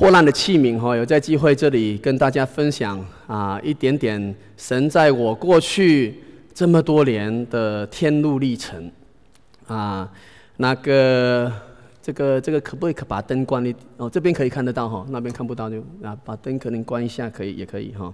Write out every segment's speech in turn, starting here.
破烂的器皿有在机会这里跟大家分享一点点神在我过去这么多年的天路历程这个可不可以把灯关一这边可以看得到那边看不到就把灯可能关一下也可以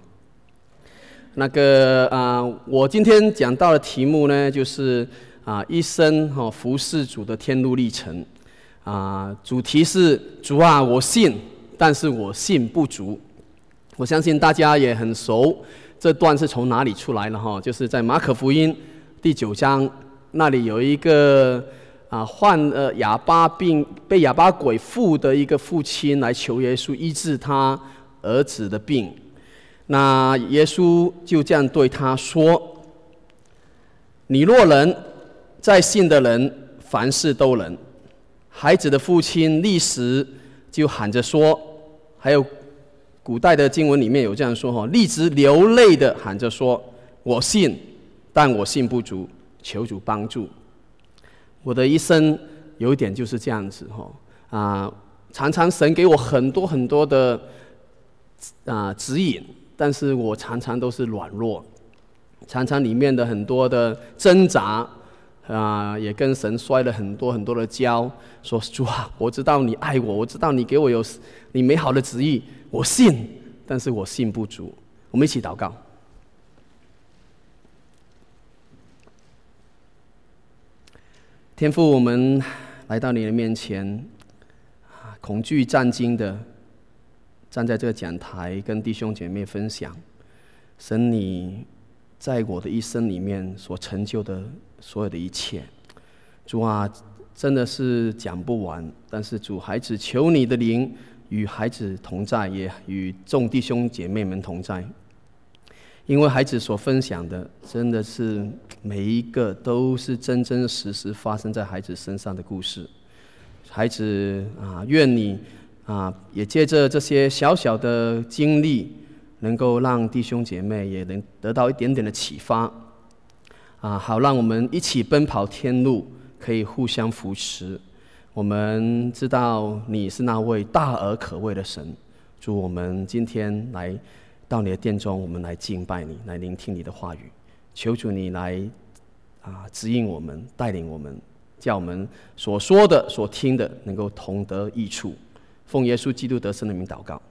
我今天讲到的题目呢，就是一生服侍主的天路历程主题是主啊，我信，但是我信不足。我相信大家也很熟，这段是从哪里出来的就是在马可福音第9章那里有一个患哑巴病、被哑巴鬼附的一个父亲来求耶稣医治他儿子的病。那耶稣就这样对他说：“你若能，在信的人凡事都能。”孩子的父亲立时就喊着说，还有古代的经文里面有这样说立直流泪的喊着说：“我信，但我信不足，求主帮助。”我的一生有一点就是这样子常常神给我很多很多的指引，但是我常常都是软弱，常常里面的很多的挣扎也跟神摔了很多很多的跤，说主啊，我知道你爱我，我知道你给我有你美好的旨意，我信，但是我信不足。我们一起祷告。天父，我们来到你的面前，恐惧战惊的站在这个讲台，跟弟兄姐妹分享神你在我的一生里面所成就的所有的一切。主啊，真的是讲不完，但是主，孩子求你的灵与孩子同在，也与众弟兄姐妹们同在。因为孩子所分享的真的是每一个都是真真实实发生在孩子身上的故事。孩子愿你也借着这些小小的经历，能够让弟兄姐妹也能得到一点点的启发好让我们一起奔跑天路，可以互相扶持。我们知道你是那位大而可畏的神。主，我们今天来到你的殿中，我们来敬拜你，来聆听你的话语。求主你来指引我们，带领我们，叫我们所说的所听的能够同得益处。奉耶稣基督得胜的名祷告。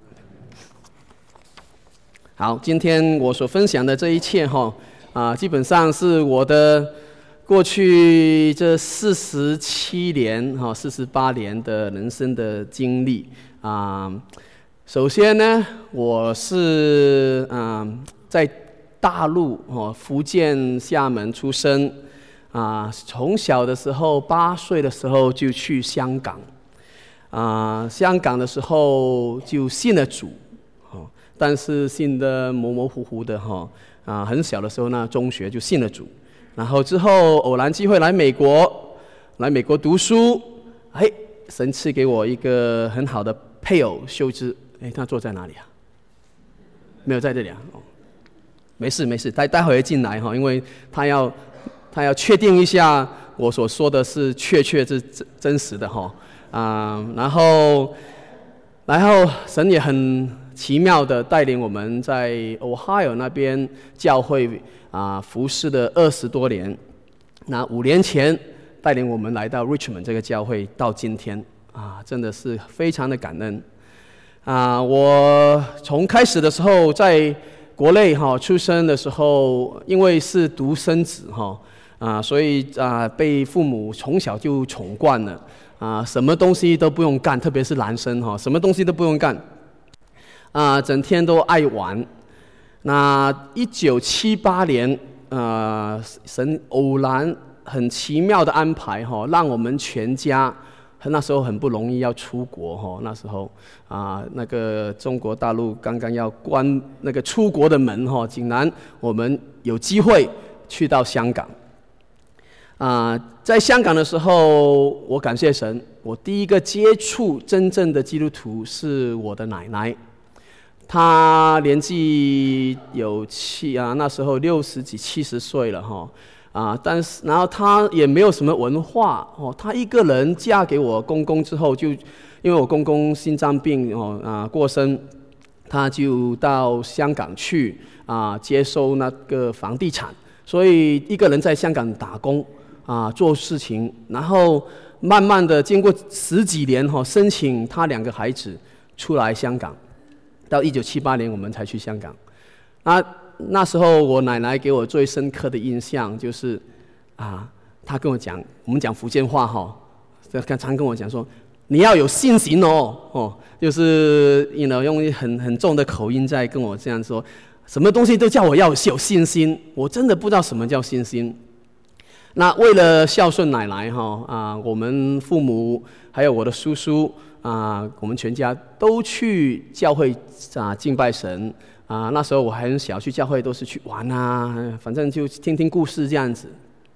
好，今天我所分享的这一切基本上是我的过去这47年48年的人生的经历首先呢，我是在大陆福建厦门出生从小的时候8岁的时候就去香港香港的时候就信了主但是信得模模糊糊的很小的时候呢，中学就信了主，然后之后偶然机会来美国读书，神赐给我一个很好的配偶秀芝。他坐在哪里没有在这里没事，待会进来因为他要确定一下我所说的是确是真实的然后神也很奇妙的带领我们在 Ohio 那边教会服侍了20多年。那5年前带领我们来到 Richmond 这个教会，到今天真的是非常的感恩我从开始的时候在国内出生的时候，因为是独生子所以被父母从小就宠惯了什么东西都不用干，特别是男生什么东西都不用干整天都爱玩。那1978年神偶然很奇妙的安排让我们全家那时候很不容易要出国那时候那个中国大陆刚刚要关那个出国的门竟然我们有机会去到香港在香港的时候，我感谢神，我第一个接触真正的基督徒是我的奶奶。她年纪有那时候60几70岁了但是然后她也没有什么文化她一个人嫁给我公公之后，就因为我公公心脏病过身，她就到香港去接收那个房地产，所以一个人在香港打工做事情，然后慢慢的经过10几年申请她2个孩子出来香港，到1978年我们才去香港。那时候我奶奶给我最深刻的印象就是她跟我讲，我们讲福建话常跟我讲说，你要有信心就是用很重的口音在跟我这样说，什么东西都叫我要有信心，我真的不知道什么叫信心。那为了孝顺奶奶我们父母还有我的叔叔我们全家都去教会敬拜神那时候我还很小，去教会都是去玩反正就听听故事这样子。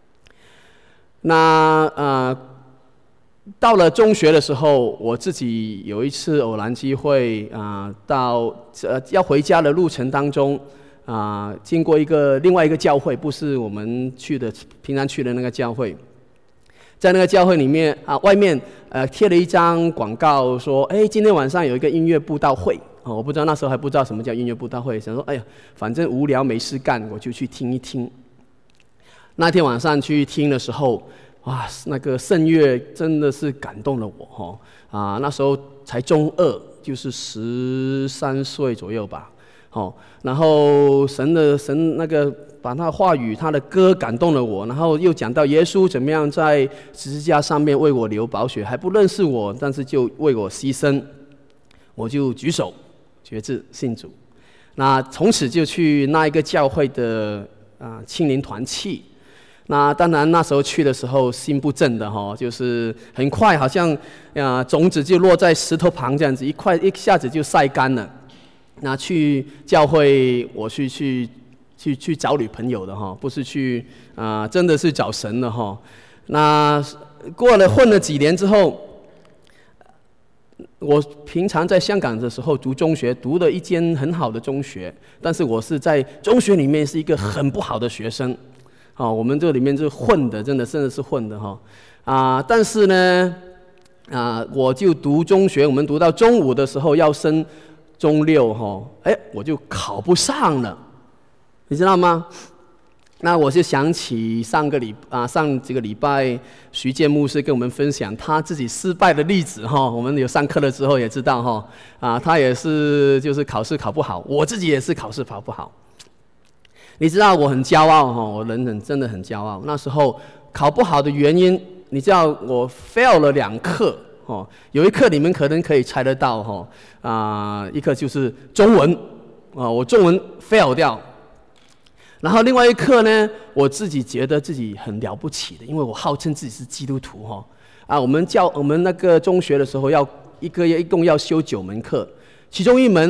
那到了中学的时候，我自己有一次偶然机会到要回家的路程当中经过另外一个教会，不是我们平常去的那个教会。在那个教会里面外面贴了一张广告说，今天晚上有一个音乐布道会我不知道，那时候还不知道什么叫音乐布道会，想说反正无聊没事干，我就去听一听。那天晚上去听的时候，哇，那个圣乐真的是感动了我那时候才中2，就是13岁左右吧然后神那个把他的话语他的歌感动了我，然后又讲到耶稣怎么样在十字架上面为我流宝血，还不认识我，但是就为我牺牲，我就举手决志信主。那从此就去那一个教会的青年团契。那当然那时候去的时候心不正的就是很快好像种子就落在石头旁这样子，一下子就晒干了。那去教会我去找女朋友的不是去真的是找神的那混了几年之后，我平常在香港的时候读中学，读了一间很好的中学，但是我是在中学里面是一个很不好的学生我们这里面是混的，真的是混的但是呢我就读中学，我们读到中5的时候要升中6我就考不上了，你知道吗？那我就想起上几个礼拜徐建牧师跟我们分享他自己失败的例子我们有上课了之后也知道他也是就是考试考不好，我自己也是考试考不好。你知道我很骄傲我真的很骄傲。那时候考不好的原因，你知道我 fail 了2课有一课你们可能可以猜得到一课就是中文我中文 fail 掉。然后另外一课呢，我自己觉得自己很了不起的，因为我号称自己是基督徒我们那个中学的时候一个月一共要修9门课，其中有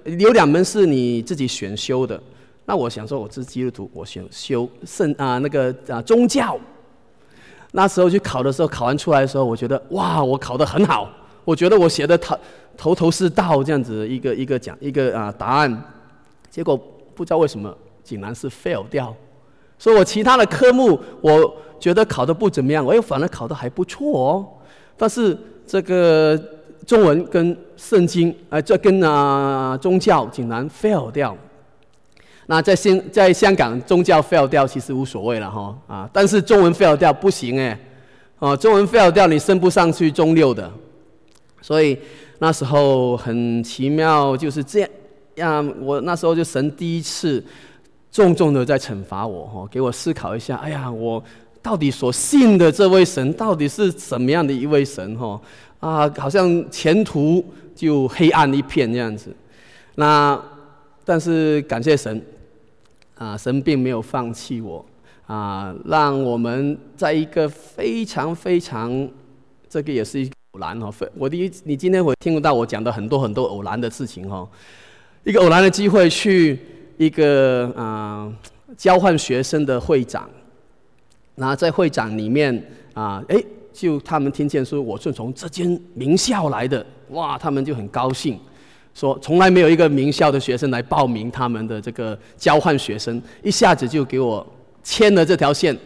2门是你自己选修的。那我想说我是基督徒，我选修宗教。那时候去考的时候，考完出来的时候，我觉得哇，我考得很好，我觉得我写的头是道这样子一个答案，结果不知道为什么竟然是 fail 掉。所以我其他的科目我觉得考得不怎么样，我反而考得还不错但是这个中文跟圣经这跟宗教竟然 fail 掉。那在香港宗教 fail 掉其实无所谓了但是中文 fail 掉不行中文 fail 掉你升不上去中6的。所以那时候很奇妙，就是这样我那时候就神第一次重重的在惩罚我给我思考一下，我到底所信的这位神到底是什么样的一位神好像前途就黑暗一片这样子。但是感谢神神并没有放弃我让我们在一个非常非常这个也是一个偶然你今天会听到我讲的很多很多偶然的事情一个偶然的机会去一个交换学生的会长，然后在会长里面就他们听见说我是从这间名校来的，哇，他们就很高兴，说从来没有一个名校的学生来报名他们的这个交换学生，一下子就给我牵了这条线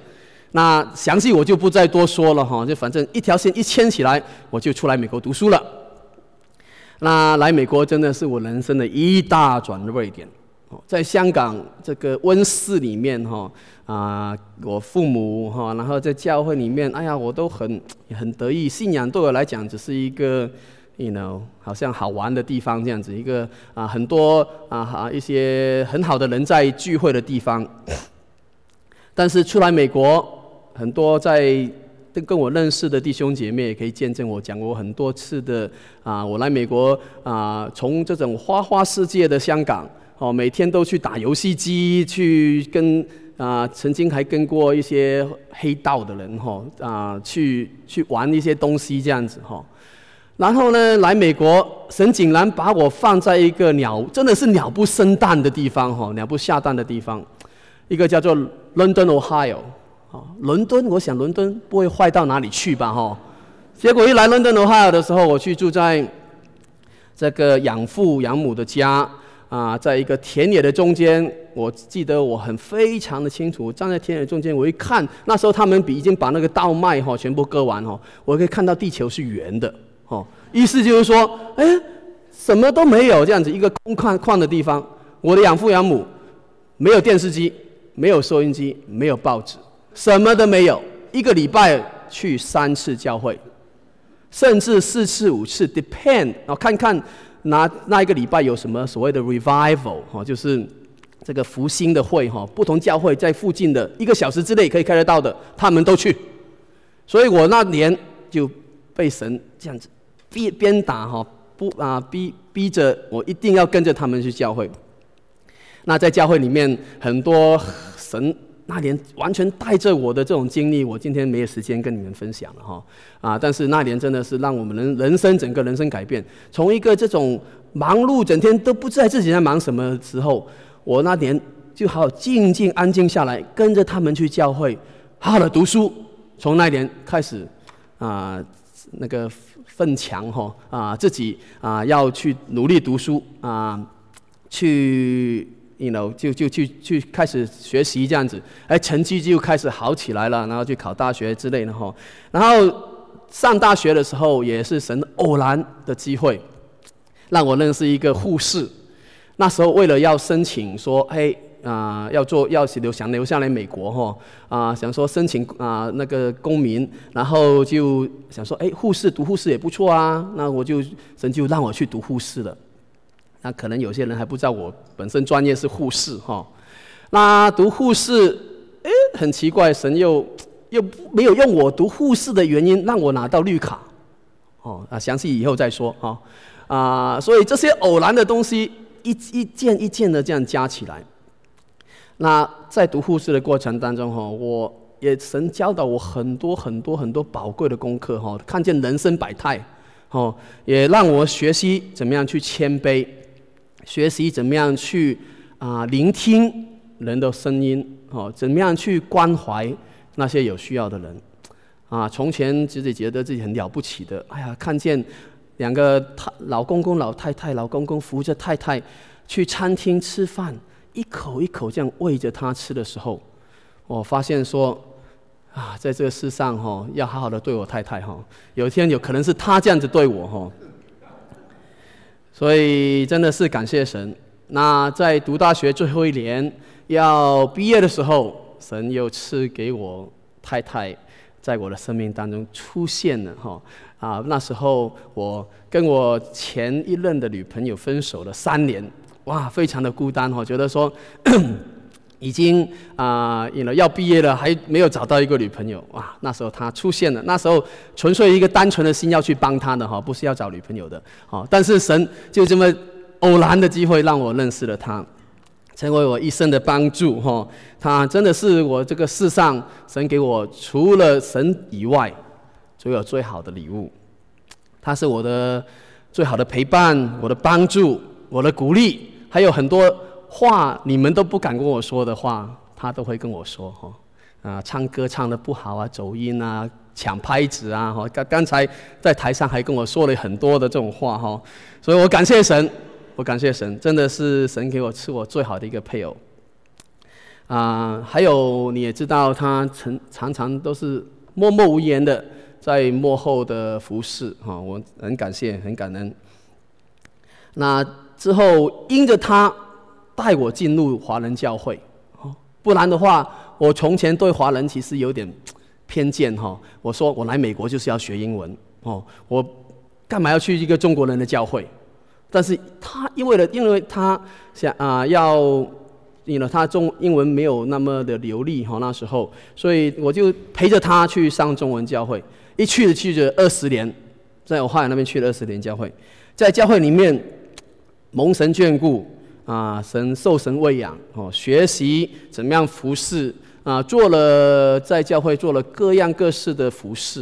那详细我就不再多说了哈，就反正一条线一牵起来，我就出来美国读书了。那来美国真的是我人生的一大转捩点。在香港这个温室里面我父母然后在教会里面，哎呀，我都很得意，信仰对我来讲只是一个好像好玩的地方这样子，一个很多一些很好的人在聚会的地方。但是出来美国，很多跟我认识的弟兄姐妹也可以见证我讲过很多次的我来美国从这种花花世界的香港每天都去打游戏机，去跟曾经还跟过一些黑道的人去玩一些东西这样子然后呢，来美国，神竟然把我放在一个真的是鸟不生蛋的地方鸟不下蛋的地方，一个叫做 London Ohio。伦敦，我想伦敦不会坏到哪里去吧结果一来 London Ohio 的时候，我去住在这个养父养母的家在一个田野的中间。我记得我非常的清楚，站在田野中间，我一看，那时候他们已经把那个稻麦全部割完我可以看到地球是圆的意思就是说，什么都没有这样子一个空旷的地方。我的养父养母没有电视机，没有收音机，没有报纸，什么都没有。一个礼拜去3次教会，甚至4次5次 depend 看看那一个礼拜有什么所谓的 revival 就是这个复兴的会不同教会在附近的1个小时之内可以开得到的，他们都去。所以我那年就被神这样子鞭打逼着我一定要跟着他们去教会。那在教会里面，很多神那年完全带着我的这种经历，我今天没有时间跟你们分享了但是那年真的是让我们整个人生改变。从一个这种忙碌，整天都不知道自己在忙什么时候，我那年就好好静静安静下来，跟着他们去教会，好好的读书。从那年开始那个奋强自己要去努力读书去去开始学习这样子，成绩就开始好起来了，然后去考大学之类的然后上大学的时候，也是神偶然的机会，让我认识一个护士。那时候为了要申请说，想留下来美国想说申请那个公民，然后就想说，读护士也不错那神就让我去读护士了。那可能有些人还不知道我本身专业是护士那读护士很奇怪，神又没有用我读护士的原因让我拿到绿卡详细以后再说所以这些偶然的东西一件一件的这样加起来。那在读护士的过程当中我也神教导我很多很多很多宝贵的功课看见人生百态也让我学习怎么样去谦卑，学习怎么样去聆听人的声音怎么样去关怀那些有需要的人从前自己觉得自己很了不起的，看见2个老公公老太太，老公公扶着太太去餐厅吃饭，一口一口这样喂着他吃的时候，我发现说在这个世上要好好的对我太太有一天有可能是他这样子对我所以真的是感谢神。那在读大学最后1年要毕业的时候，神又赐给我太太在我的生命当中出现了那时候我跟我前一任的女朋友分手了3年，非常的孤单觉得说已经要毕业了，还没有找到一个女朋友那时候她出现了，那时候纯粹一个单纯的心要去帮她的不是要找女朋友的但是神就这么偶然的机会让我认识了她，成为我一生的帮助她真的是我这个世上神给我除了神以外最好的礼物。她是我的最好的陪伴，我的帮助，我的鼓励，还有很多话你们都不敢跟我说的话，他都会跟我说唱歌唱得不好走音抢拍子刚才在台上还跟我说了很多的这种话所以我感谢神，真的是神给我赐我最好的一个配偶还有你也知道，他常常都是默默无言的在幕后的服侍，我很感谢，很感恩。那之后因着他带我进入华人教会，不然的话，我从前对华人其实有点偏见，我说我来美国就是要学英文，我干嘛要去一个中国人的教会？但是他因为他想他英文没有那么的流利，那时候，所以我就陪着他去上中文教会，一去了20年，在ohio那边去了20年教会，在教会里面蒙神眷顾，受神喂养，学习怎么样服侍，在教会做了各样各式的服侍，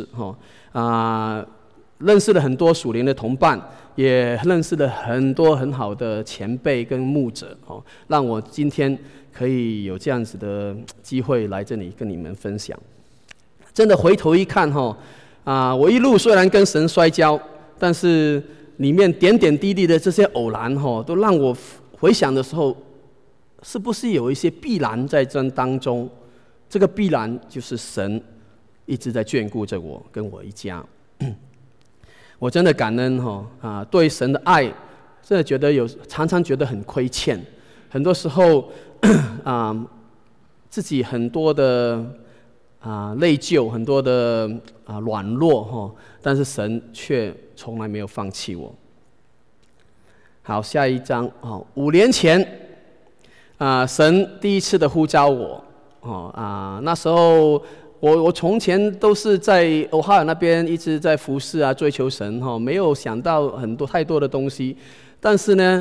认识了很多属灵的同伴，也认识了很多很好的前辈跟牧者，让我今天可以有这样子的机会来这里跟你们分享。真的回头一看，我一路虽然跟神摔跤，但是里面点点滴滴的这些偶然，都让我回想的时候，是不是有一些必然在这当中？这个必然就是神一直在眷顾着我跟我一家。我真的感恩对神的爱，真的觉得常常觉得很亏欠，很多时候自己很多的内疚，很多的软弱，但是神却从来没有放弃我。好，下一章5年前神第一次的呼召我，那时候我从前都是在ohio那边一直在服侍追求神，没有想到太多的东西。但是呢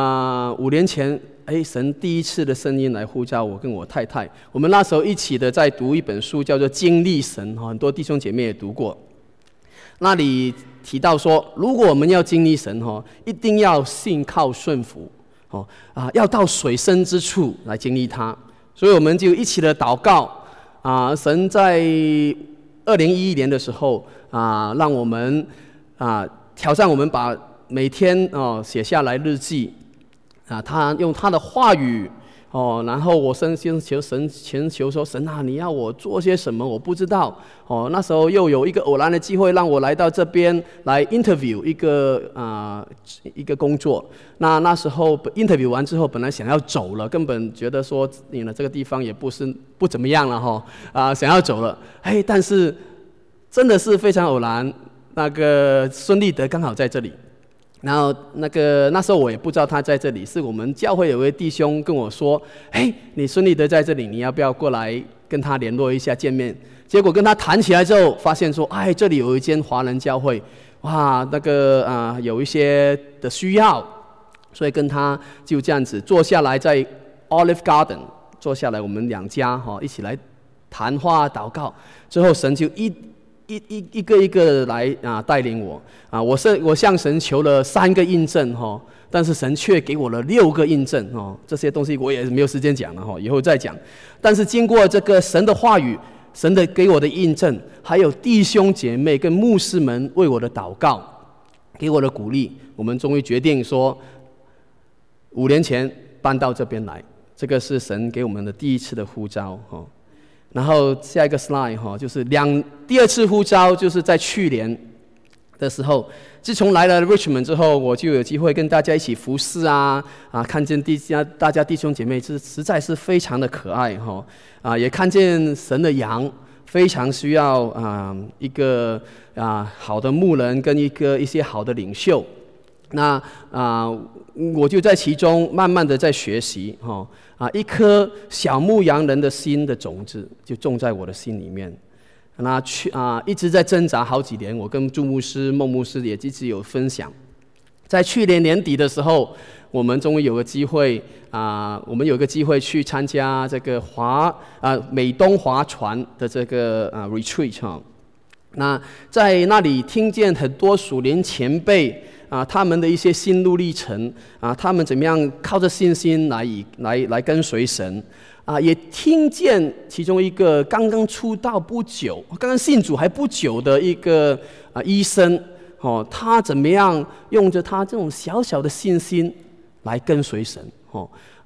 ，5年前，神第一次的声音来呼召我跟我太太，我们那时候一起的在读一本书，叫做《经历神》，很多弟兄姐妹也读过。那里提到说，如果我们要经历神，一定要信靠顺服，要到水深之处来经历它。所以我们就一起的祷告。神在2011年的时候让我们挑战我们把每天写下来日记他用他的话语然后我先求神祈求说，神你要我做些什么？我不知道那时候又有一个偶然的机会，让我来到这边来 interview 一个工作。那时候 interview 完之后，本来想要走了，根本觉得说这个地方也不怎么样了想要走了。但是真的是非常偶然，那个孙立德刚好在这里。然后那时候我也不知道他在这里，是我们教会有位弟兄跟我说，你孙立德在这里，你要不要过来跟他联络一下见面？结果跟他谈起来之后，发现说，这里有一间华人教会，哇，有一些的需要，所以跟他就这样子坐下来，在 Olive Garden 坐下来，我们两家一起来谈话祷告，之后神就一个来带领我我向神求了3个印证但是神却给我了6个印证这些东西我也没有时间讲了以后再讲。但是经过这个神的话语，神的给我的印证，还有弟兄姐妹跟牧师们为我的祷告，给我的鼓励，我们终于决定说5年前搬到这边来。这个是神给我们的第一次的呼召然后下一个 slide 就是第二次呼召，就是在去年的时候。自从来了 Richmond 之后，我就有机会跟大家一起服侍看见大家弟兄姐妹实在是非常的可爱也看见神的羊非常需要一个好的牧人跟一些好的领袖。那我就在其中慢慢的在学习一颗小牧羊人的心的种子就种在我的心里面。那一直在挣扎好几年，我跟朱牧师、孟牧师也一直有分享。在去年年底的时候，我们终于有个机会去参加这个美东划船的这个retreat 那在那里听见很多属灵前辈他们的一些心路历程他们怎么样靠着信心来跟随神也听见其中一个刚刚出道不久、刚刚信主还不久的一个医生他怎么样用着他这种小小的信心来跟随神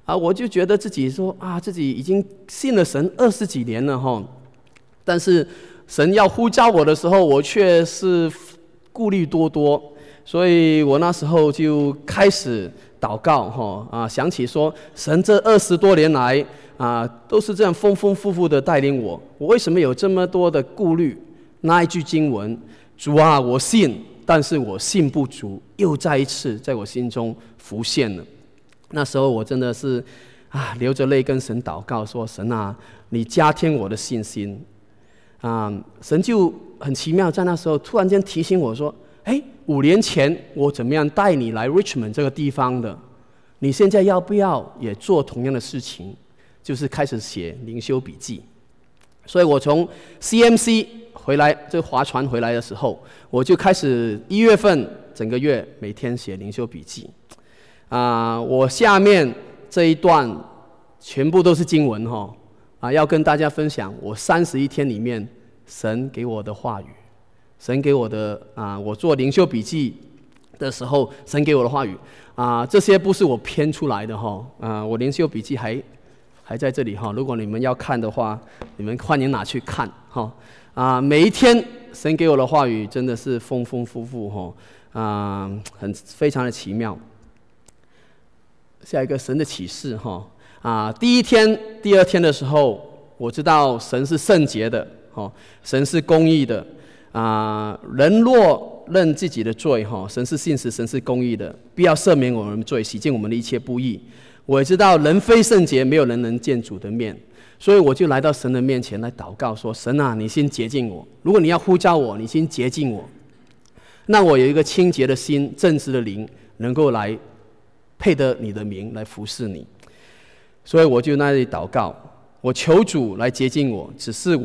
我就觉得自己说自己已经信了神20几年了哈，但是神要呼召我的时候，我却是顾虑多多，所以我那时候就开始祷告哈想起说神这20多年来都是这样丰丰富富的带领我为什么有这么多的顾虑？那一句经文，主啊，我信，但是我信不足，又再一次在我心中浮现了。那时候我真的是流着泪跟神祷告说，神啊，你加添我的信心神就很奇妙，在那时候突然间提醒我说，5年前我怎么样带你来 Richmond 这个地方的，你现在要不要也做同样的事情，就是开始写灵修笔记。所以我从 CMC 回来，就划船回来的时候，我就开始1月份整个月每天写灵修笔记我下面这一段全部都是经文要跟大家分享我31天里面神给我的话语，神给我的我做灵修笔记的时候神给我的话语这些不是我编出来的我灵修笔记还在这里如果你们要看的话，你们欢迎拿去看每一天神给我的话语真的是丰丰富富非常的奇妙。下一个神的启示第一天第二天的时候，我知道神是圣洁的神是公义的人若认自己的罪神是信实，神是公义的，必要赦免我们的罪，洗净我们的一切不义。我也知道人非圣洁，没有人能见主的面，所以我就来到神的面前来祷告说，神啊，你先洁净我，如果你要呼召我，你先洁净我，让我有一个清洁的心，正直的灵，能够来配得你的名，来服侍你。所以我就那里祷告，我求主来洁净我，只是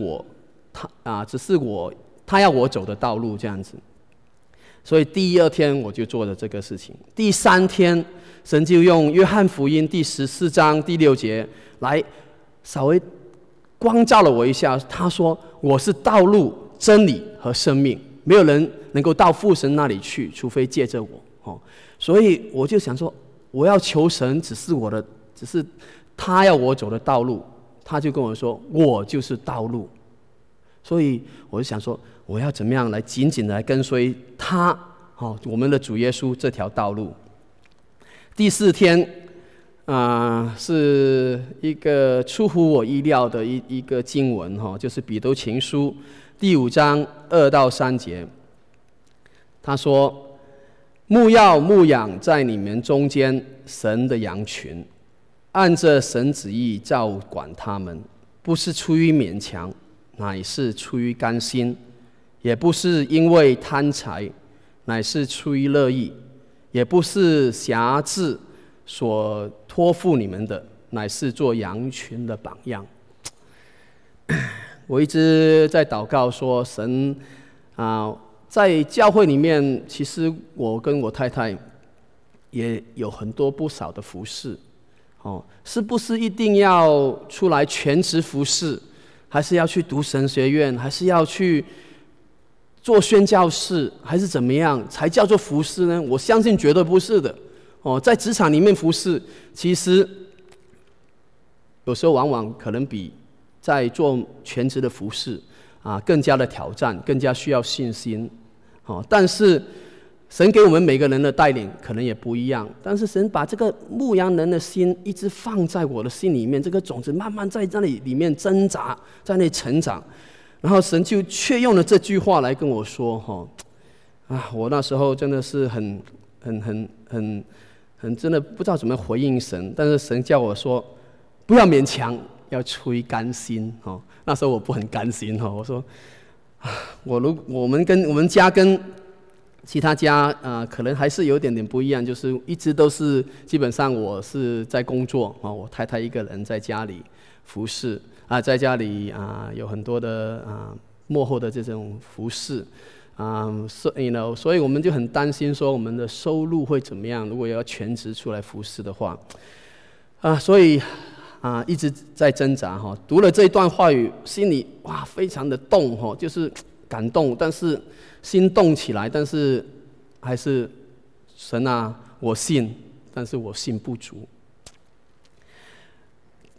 他要我走的道路这样子。所以第2天我就做了这个事情。第3天，神就用约翰福音第14章第6节来稍微光照了我一下。他说，我是道路真理和生命，没有人能够到父神那里去，除非借着我所以我就想说，我要求神只是他要我走的道路，他就跟我说，我就是道路。所以我就想说，我要怎么样来紧紧的来跟随他我们的主耶稣这条道路。第4天是一个出乎我意料的一个经文就是彼得前书第5章2到3节。他说，牧养在你们中间神的羊群，按着神旨意照管他们，不是出于勉强，乃是出于甘心，也不是因为贪财，乃是出于乐意，也不是辖制所托付你们的，乃是做羊群的榜样。我一直在祷告说，神在教会里面，其实我跟我太太也有不少的服事是不是一定要出来全职服事，还是要去读神学院，还是要去做宣教士，还是怎么样才叫做服事呢？我相信绝对不是的在职场里面服事，其实有时候往往可能比在做全职的服事更加的挑战，更加需要信心但是神给我们每个人的带领可能也不一样，但是神把这个牧羊人的心一直放在我的心里面，这个种子慢慢在那里面挣扎，在那里成长，然后神就却用了这句话来跟我说我那时候真的是很真的不知道怎么回应神，但是神叫我说不要勉强，要出于甘心那时候我不很甘心我说我们家跟其他家可能还是有点不一样，就是一直都是基本上我是在工作我太太一个人在家里服侍在家里有很多的幕后的这种服侍所以我们就很担心说我们的收入会怎么样，如果要全职出来服侍的话所以一直在挣扎读了这一段话语，心里非常的动就是感动，但是心动起来，但是还是神我信，但是我信不足。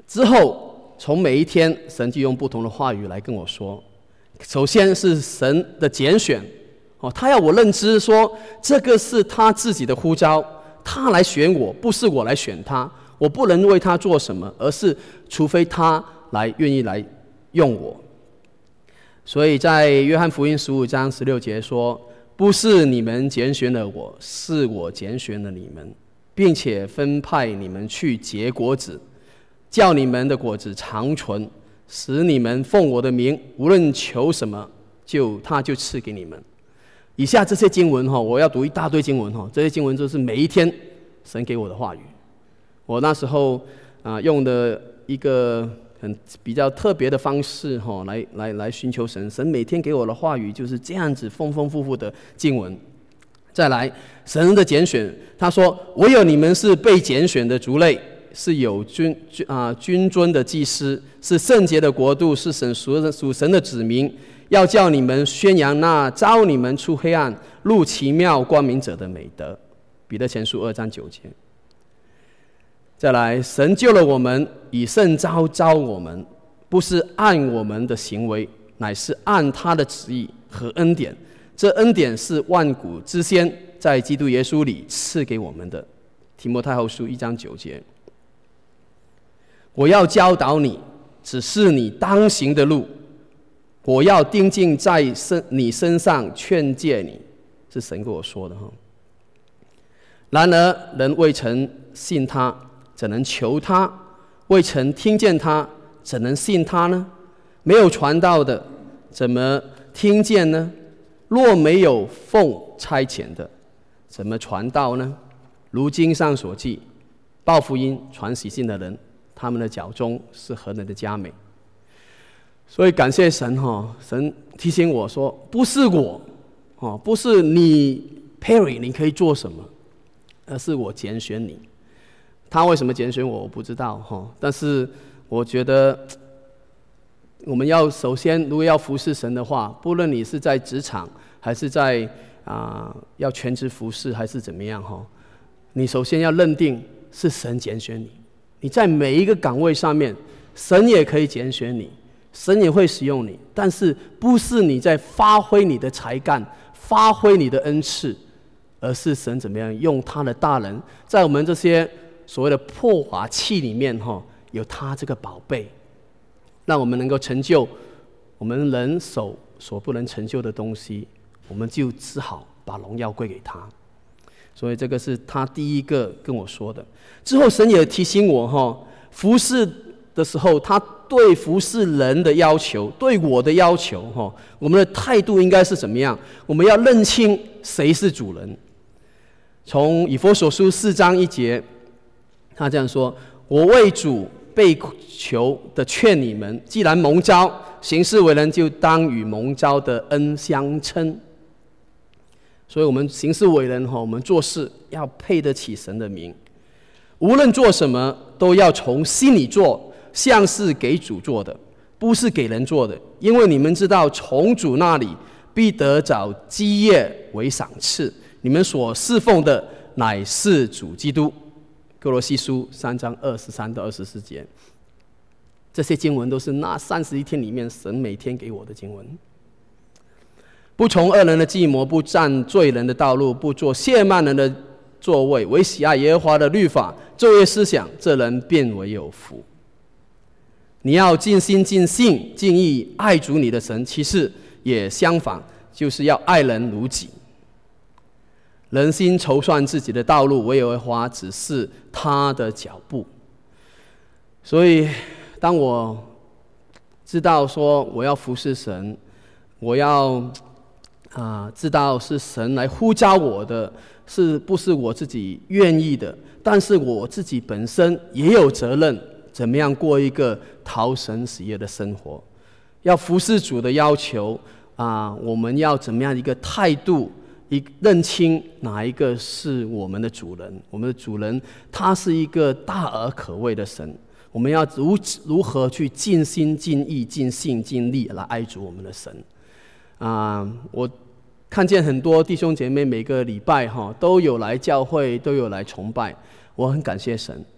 之后从每一天，神就用不同的话语来跟我说。首先是神的拣选，他要我认知说，这个是他自己的呼召，他来选我，不是我来选他。我不能为他做什么，而是除非他愿意来用我。所以在约翰福音15章16节说，不是你们拣选了我，是我拣选了你们，并且分派你们去结果子，叫你们的果子长存，使你们奉我的名无论求什么，他就赐给你们。以下这些经文我要读一大堆经文，这些经文就是每一天神给我的话语。我那时候用的一个比较特别的方式来寻求神。神每天给我的话语就是这样子丰丰富富的经文。再来，神的拣选，他说：唯有你们是被拣选的族类，是有君尊的祭司，是圣洁的国度，是属神的子民，要叫你们宣扬那召你们出黑暗入奇妙光明者的美德。彼得前书2章9节。再来，神救了我们，以圣召召我们，不是按我们的行为，乃是按他的旨意和恩典。这恩典是万古之先在基督耶稣里赐给我们的。提摩太后书1章9节。我要教导你，只是你当行的路，我要钉进在你身上劝诫你，是神跟我说的。然而人未曾信他，怎能求他？未曾听见他，怎能信他呢？没有传道的，怎么听见呢？若没有奉差遣的，怎么传道呢？如经上所记，报福音传喜信的人，他们的脚中是何等的佳美。所以感谢神，神提醒我说，不是我，不是你 Perry 你可以做什么，而是我拣选你。他为什么拣选我不知道，但是我觉得我们要首先如果要服侍神的话，不论你是在职场还是在要全职服侍还是怎么样，你首先要认定是神拣选你。你在每一个岗位上面，神也可以拣选你，神也会使用你，但是不是你在发挥你的才干，发挥你的恩赐，而是神怎么样用他的大能，在我们这些所谓的破瓦器里面有他这个宝贝，让我们能够成就我们人手所不能成就的东西，我们就只好把荣耀归给他。所以这个是他第一个跟我说的。之后神也提醒我，服侍的时候，他对服侍人的要求，对我的要求，我们的态度应该是怎么样？我们要认清谁是主人。从以弗所书4章1节，他这样说：我为主被求的劝你们，既然蒙召行事为人，就当与蒙召的恩相称。所以我们行事为人，我们做事要配得起神的名，无论做什么都要从心里做，像是给主做的，不是给人做的，因为你们知道从主那里必得着基业为赏赐，你们所侍奉的乃是主基督。哥罗西书3章23到24节。这些经文都是那31天里面神每天给我的经文。不从恶人的计谋，不占罪人的道路，不做亵慢人的座位，唯喜爱耶和华的律法，昼夜思想，这人便为有福。你要尽心尽性尽意爱主你的神，其次也相反，就是要爱人如己。人心筹算自己的道路，唯耶和华指示他的脚步。所以当我知道说我要服侍神，我要知道是神来呼召我的，是不是我自己愿意的，但是我自己本身也有责任，怎么样过一个讨神喜悦的生活。要服侍主的要求我们要怎么样一个态度，认清哪一个是我们的主人。我们的主人他是一个大而可畏的神，我们要如何去尽心尽意尽性尽力来爱主我们的神。我看见很多弟兄姐妹每个礼拜都有来教会，都有来崇拜，我很感谢神。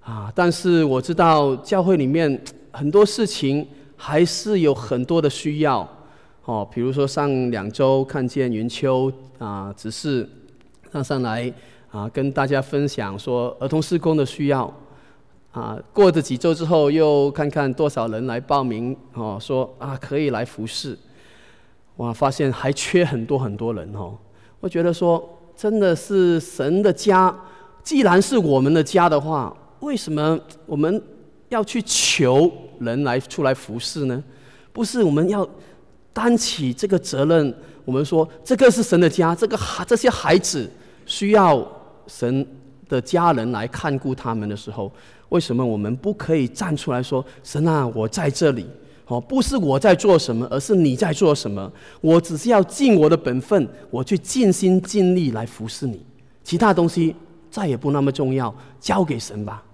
但是我知道教会里面很多事情还是有很多的需要比如说上2周看见云秋执事上来跟大家分享说儿童事工的需要过了几周之后又看看多少人来报名说可以来服侍，发现还缺很多很多人我觉得说真的是神的家，既然是我们的家的话，为什么我们要去求人来出来服侍呢？不是我们要担起这个责任，我们说这个是神的家，这些孩子需要神的家人来看顾他们的时候，为什么我们不可以站出来说神啊，我在这里不是我在做什么，而是你在做什么，我只是要尽我的本分，我去尽心尽力来服侍你，其他东西再也不那么重要，交给神吧。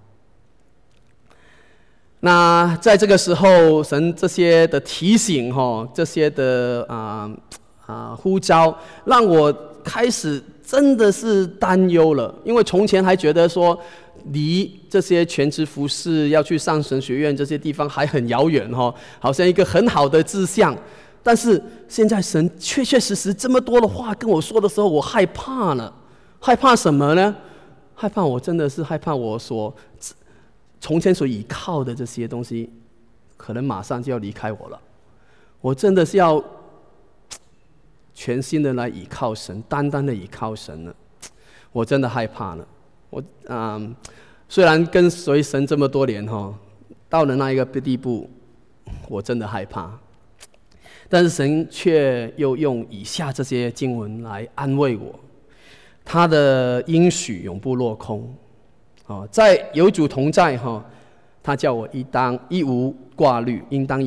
那在这个时候，神这些的提醒这些的呼召，让我开始真的是担忧了。因为从前还觉得说离这些全职服侍要去上神学院这些地方还很遥远好像一个很好的志向。但是现在神确确实实这么多的话跟我说的时候，我害怕了。害怕什么呢？我真的是害怕我从前所依靠的这些东西可能马上就要离开我了。我真的是要全心的来依靠神，单单的依靠神了。我真的害怕了。虽然跟随神这么多年到了那一个地步，我真的害怕，但是神却又用以下这些经文来安慰我。他的应许永不落空在有主同在他叫我应当一无挂虑。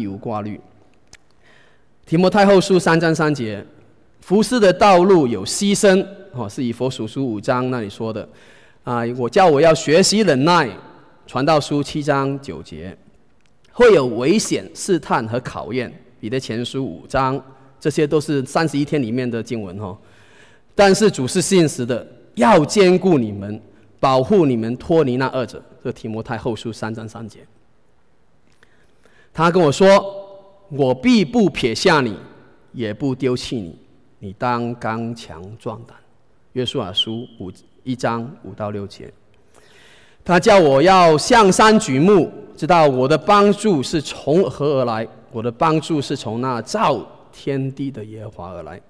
提摩太后书3章3节，服事的道路有牺牲是以弗所书5章那里说的我要学习忍耐。传道书7章9节，会有危险、试探和考验。彼得前书5章，这些都是31天里面的经文但是主是信实的，要兼顾你们，保护你们，脱离那恶者。这提摩太后书3章3节。他跟我说，我必不撇下你，也不丢弃你，你当刚强壮胆。约书亚书1章5到6节。他叫我要向山举目，知道我的帮助是从何而来，我的帮助是从那造天地的耶和华而来。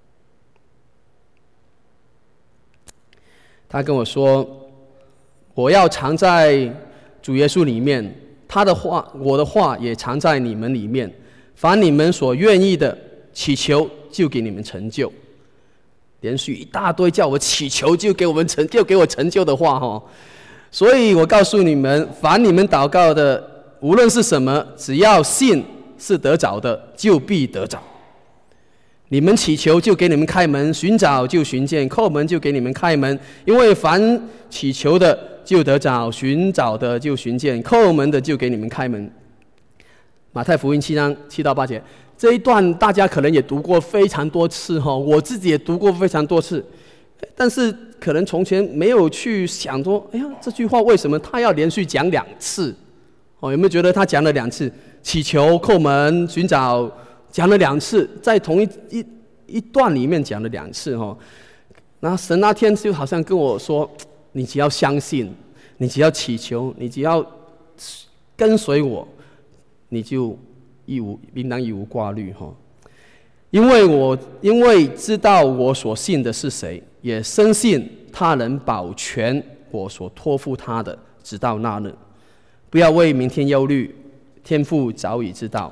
他跟我说，我要藏在主耶稣里面，他的话，我的话也藏在你们里面，凡你们所愿意的祈求，就给你们成就。连续一大堆叫我祈求就给我成就的话所以我告诉你们，凡你们祷告的，无论是什么，只要信是得着的，就必得着。你们祈求就给你们开门，寻找就寻见，叩门就给你们开门。因为凡祈求的就得着，寻找的就寻见，叩门的就给你们开门。马太福音7章7到8节，这一段大家可能也读过非常多次我自己也读过非常多次，但是可能从前没有去想说，这句话为什么他要连续讲2次有没有觉得他讲了2次？祈求、叩门、寻找讲了2次，在同一段里面讲了2次那神那天就好像跟我说，你只要相信，你只要祈求，你只要跟随我，你就应当一无挂虑因为知道我所信的是谁，也深信他能保全我所托付他的，直到那日。不要为明天忧虑，天父早已知道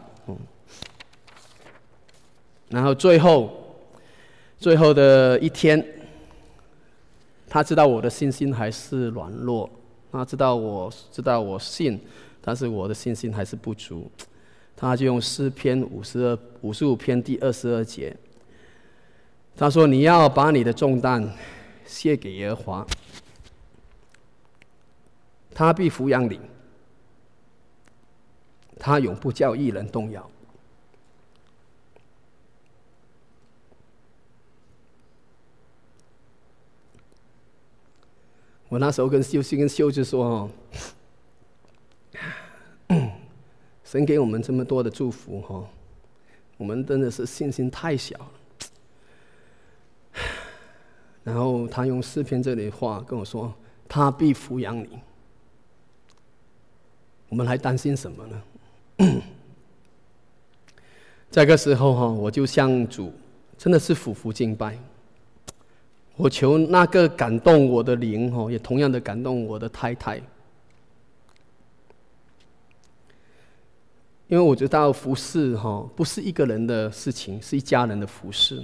然后最后的一天，他知道我的信心还是软弱，他知道我信，但是我的信心还是不足。他就用诗篇55篇第22节，他说：“你要把你的重担卸给耶和华，他必抚养你，他永不叫一人动摇。”我那时候跟秀子说神给我们这么多的祝福我们真的是信心太小了。然后他用诗篇这里的话跟我说，他必抚养你。我们还担心什么呢？这个时候我就向主真的是俯伏敬拜，我求那个感动我的灵也同样的感动我的太太，因为我知道服事不是一个人的事情，是一家人的服事。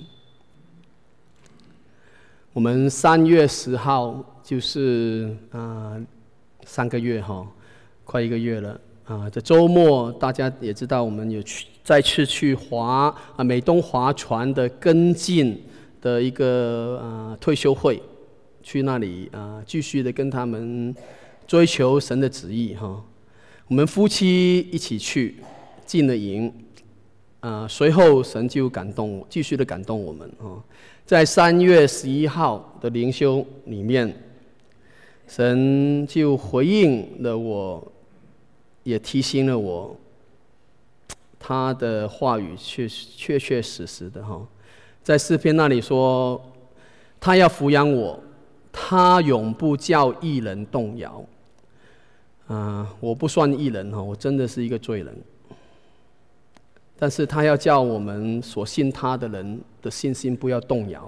我们3月10号就是3个月快1个月了这周末大家也知道，我们有再次去美东划船的跟进的一个退休会，去那里继续的跟他们追求神的旨意我们夫妻一起去进了营随后神就继续的感动我们在3月11号的灵修里面，神就回应了我，也提醒了我，他的话语确实的在诗篇那里说，他要抚养我，他永不叫义人动摇。我不算义人我真的是一个罪人，但是他要叫我们所信他的人的信心不要动摇。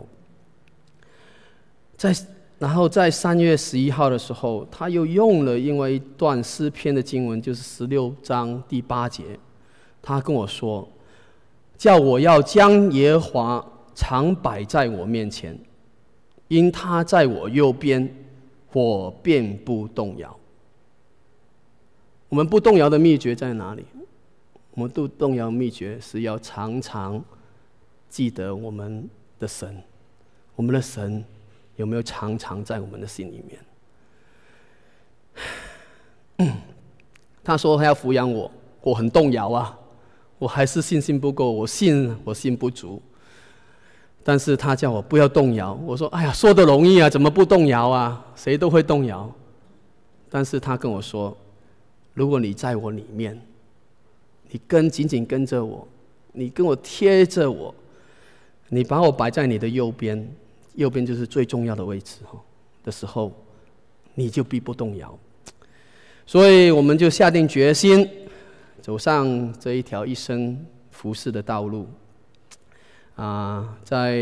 然后在3月11号的时候，他又用了因为一段诗篇的经文，就是16章第8节，他跟我说，叫我要将耶和华常摆在我面前，因他在我右边，我便不动摇。我们不动摇的秘诀在哪里？我们不动摇的秘诀是要常常记得我们的神，我们的神有没有常常在我们的心里面？他说他要抚养我，我很动摇我还是信心不够，我信不足。但是他叫我不要动摇，我说哎呀，说得容易怎么不动摇谁都会动摇。但是他跟我说，如果你在我里面，你紧紧跟着我，你跟我贴着我，你把我摆在你的右边，右边就是最重要的位置的时候，你就必不动摇。所以我们就下定决心走上这一条一生服事的道路在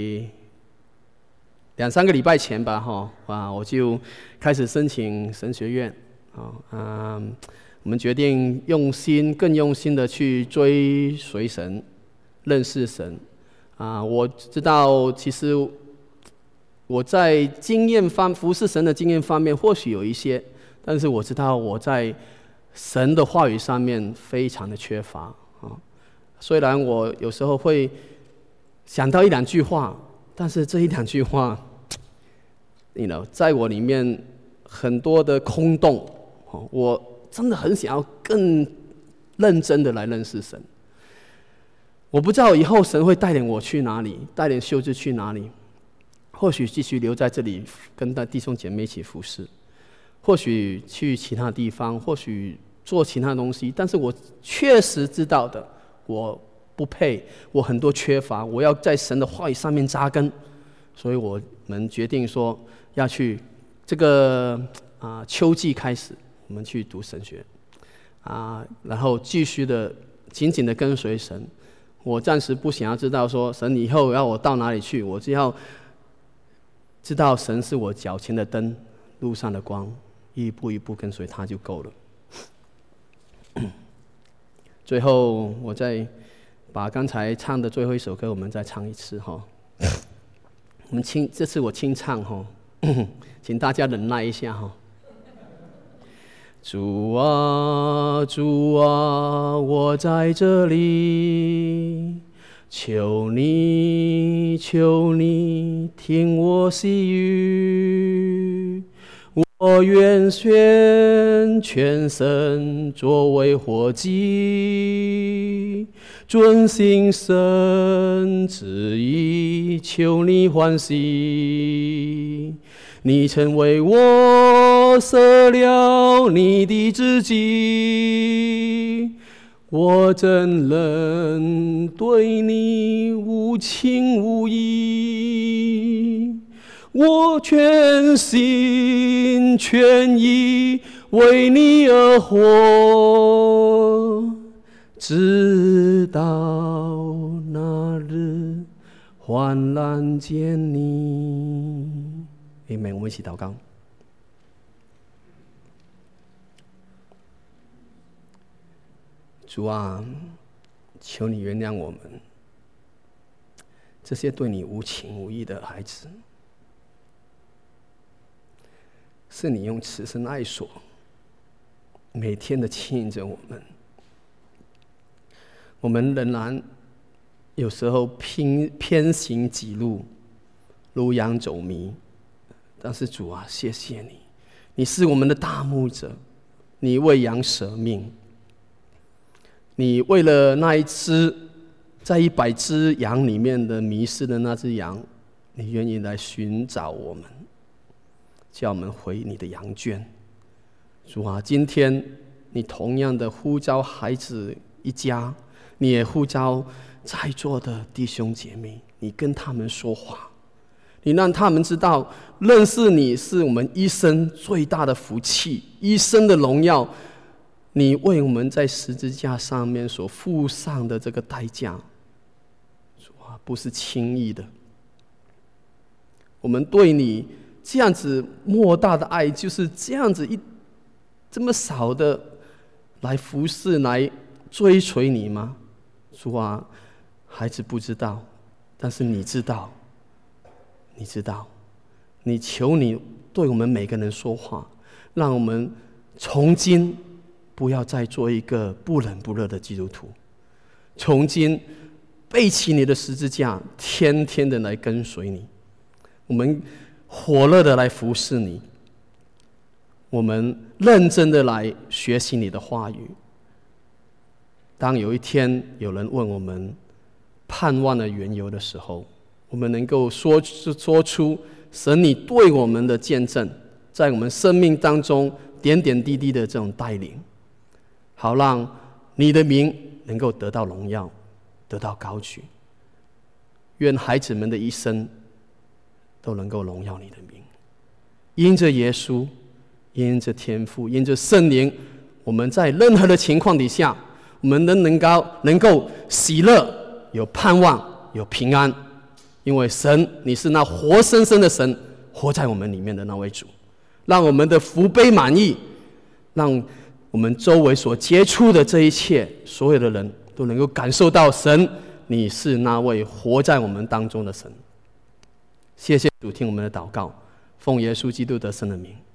2-3个礼拜前吧我就开始申请神学院我们决定更用心的去追随神，认识神我知道其实我在服事神的经验方面或许有一些，但是我知道我在神的话语上面非常的缺乏虽然我有时候会想到1-2句话，但是这1-2句话在我里面很多的空洞我真的很想要更认真的来认识神。我不知道以后神会带领我去哪里，带领秀智去哪里，或许继续留在这里跟弟兄姐妹一起服侍，或许去其他地方，或许做其他东西，但是我确实知道的，我不配，我很多缺乏，我要在神的话语上面扎根。所以我们决定说要去这个秋季开始，我们去读神学然后继续的紧紧的跟随神。我暂时不想要知道说神以后要我到哪里去，我只要知道神是我脚前的灯，路上的光，一步一步跟随他就够了。最后我再把刚才唱的最后一首歌我们再唱一次我们这次我清唱请大家忍耐一下主啊主啊，我在这里，求你求你听我细语，我愿献全身作为活祭，遵行神旨意，求你欢喜。你曾为我舍了你的自己， 我怎能对你无情无义？我全心全意为你而活，直到那日환然见你。Amen。我们一起祷告。主啊，求你原谅我们这些对你无情无义的孩子，是你用慈神爱所每天的牵引着我们。我们仍然有时候偏行己路，如羊走迷，但是主啊，谢谢你，你是我们的大牧者，你为羊舍命。你为了那一只在100只羊里面的迷失的那只羊，你愿意来寻找我们，叫我们回你的羊圈。主啊，今天你同样的呼召孩子一家，你也呼召在座的弟兄姐妹，你跟他们说话，你让他们知道认识你是我们一生最大的福气，一生的荣耀。你为我们在十字架上面所付上的这个代价，主啊，不是轻易的。我们对你这样子莫大的爱，就是这样子这么少的来服侍、来追随你吗？主啊，孩子不知道，但是你知道，你知道，你求你对我们每个人说话，让我们从今不要再做一个不冷不热的基督徒，从今背起你的十字架，天天的来跟随你。我们火热的来服侍你，我们认真的来学习你的话语。当有一天有人问我们盼望的缘由的时候，我们能够说出神你对我们的见证，在我们生命当中点点滴滴的这种带领，好让你的名能够得到荣耀，得到高举。愿孩子们的一生都能够荣耀你的名。因着耶稣，因着天父，因着圣灵，我们在任何的情况底下，我们能够喜乐，有盼望，有平安。因为神，你是那活生生的神，活在我们里面的那位主，让我们的福杯满溢，让我们周围所接触的这一切，所有的人都能够感受到神，你是那位活在我们当中的神。谢谢主，听我们的祷告，奉耶稣基督得胜的名。